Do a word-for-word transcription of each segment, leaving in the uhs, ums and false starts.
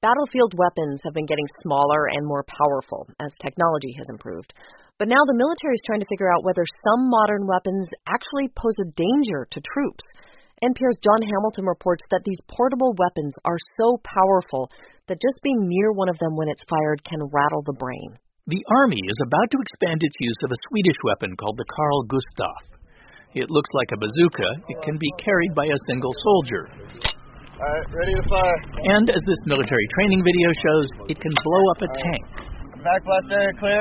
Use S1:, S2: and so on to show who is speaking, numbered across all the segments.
S1: Battlefield weapons have been getting smaller and more powerful as technology has improved. But now the military is trying to figure out whether some modern weapons actually pose a danger to troops. N P R's Jon Hamilton reports that these portable weapons are so powerful that just being near one of them when it's fired can rattle the brain.
S2: The Army is about to expand its use of a Swedish weapon called the Carl Gustaf. It looks like a bazooka. It can be carried by a single soldier.
S3: All right, ready to fire.
S2: And as this military training video shows, it can blow up a tank.
S3: Back blast area clear.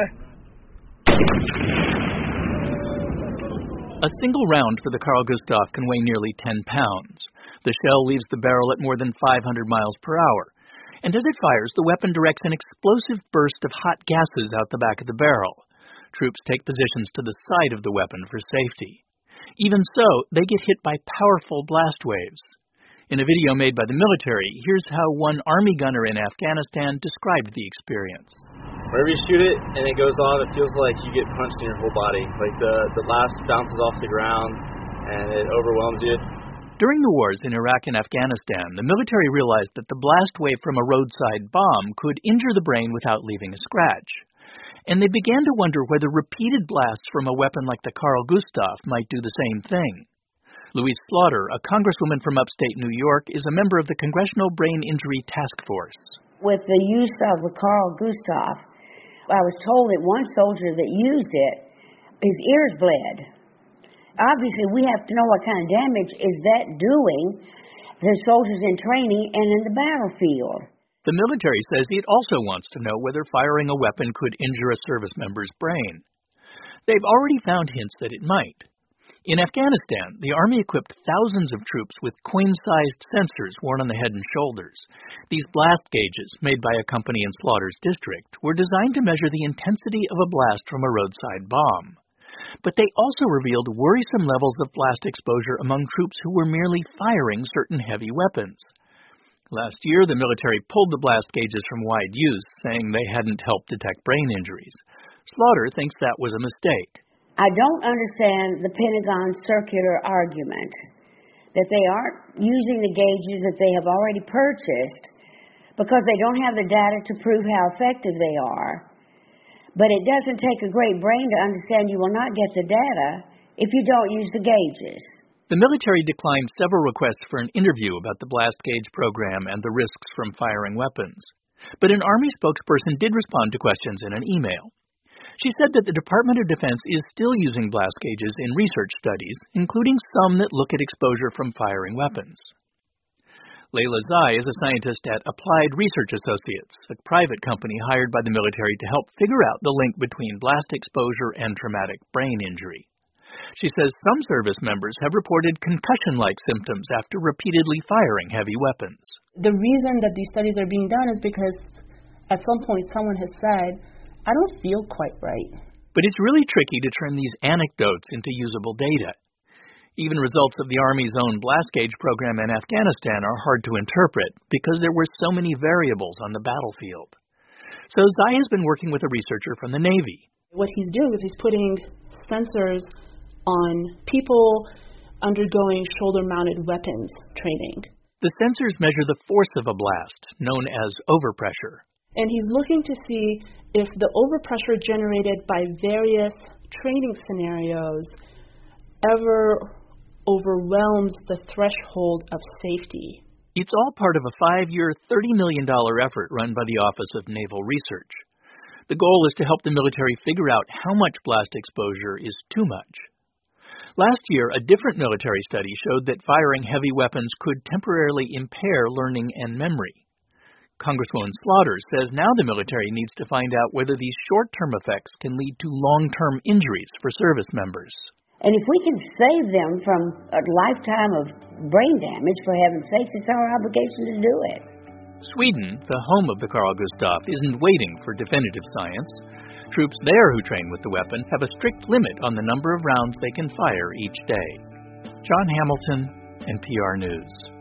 S2: A single round for the Carl Gustaf can weigh nearly ten pounds. The shell leaves the barrel at more than five hundred miles per hour. And as it fires, the weapon directs an explosive burst of hot gases out the back of the barrel. Troops take positions to the side of the weapon for safety. Even so, they get hit by powerful blast waves. In a video made by the military, here's how one Army gunner in Afghanistan described the experience.
S4: Whenever you shoot it and it goes off, it feels like you get punched in your whole body. Like the, the blast bounces off the ground and it overwhelms you.
S2: During the wars in Iraq and Afghanistan, the military realized that the blast wave from a roadside bomb could injure the brain without leaving a scratch. And they began to wonder whether repeated blasts from a weapon like the Carl Gustaf might do the same thing. Louise Slaughter, a congresswoman from upstate New York, is a member of the Congressional Brain Injury Task Force.
S5: With the use of the Carl Gustaf, I was told that one soldier that used it, his ears bled. Obviously, we have to know what kind of damage is that doing to soldiers in training and in the battlefield.
S2: The military says it also wants to know whether firing a weapon could injure a service member's brain. They've already found hints that it might. In Afghanistan, the Army equipped thousands of troops with coin-sized sensors worn on the head and shoulders. These blast gauges, made by a company in Slaughter's district, were designed to measure the intensity of a blast from a roadside bomb. But they also revealed worrisome levels of blast exposure among troops who were merely firing certain heavy weapons. Last year, the military pulled the blast gauges from wide use, saying they hadn't helped detect brain injuries. Slaughter thinks that was a mistake.
S5: I don't understand the Pentagon's circular argument that they aren't using the gauges that they have already purchased because they don't have the data to prove how effective they are. But it doesn't take a great brain to understand you will not get the data if you don't use the gauges.
S2: The military declined several requests for an interview about the blast gauge program and the risks from firing weapons. But an Army spokesperson did respond to questions in an email. She said that the Department of Defense is still using blast gauges in research studies, including some that look at exposure from firing weapons. Layla Zai is a scientist at Applied Research Associates, a private company hired by the military to help figure out the link between blast exposure and traumatic brain injury. She says some service members have reported concussion-like symptoms after repeatedly firing heavy weapons.
S6: The reason that these studies are being done is because at some point someone has said, I don't feel quite right.
S2: But it's really tricky to turn these anecdotes into usable data. Even results of the Army's own blast gauge program in Afghanistan are hard to interpret because there were so many variables on the battlefield. So Zai has been working with a researcher from the Navy.
S6: What he's doing is he's putting sensors on people undergoing shoulder-mounted weapons training.
S2: The sensors measure the force of a blast, known as overpressure.
S6: And he's looking to see if the overpressure generated by various training scenarios ever overwhelms the threshold of safety.
S2: It's all part of a five-year, thirty million dollars effort run by the Office of Naval Research. The goal is to help the military figure out how much blast exposure is too much. Last year, a different military study showed that firing heavy weapons could temporarily impair learning and memory. Congresswoman Slaughter says now the military needs to find out whether these short-term effects can lead to long-term injuries for service members.
S5: And if we can save them from a lifetime of brain damage, for heaven's sakes, it's our obligation to do it.
S2: Sweden, the home of the Carl Gustaf, isn't waiting for definitive science. Troops there who train with the weapon have a strict limit on the number of rounds they can fire each day. Jon Hamilton, N P R News.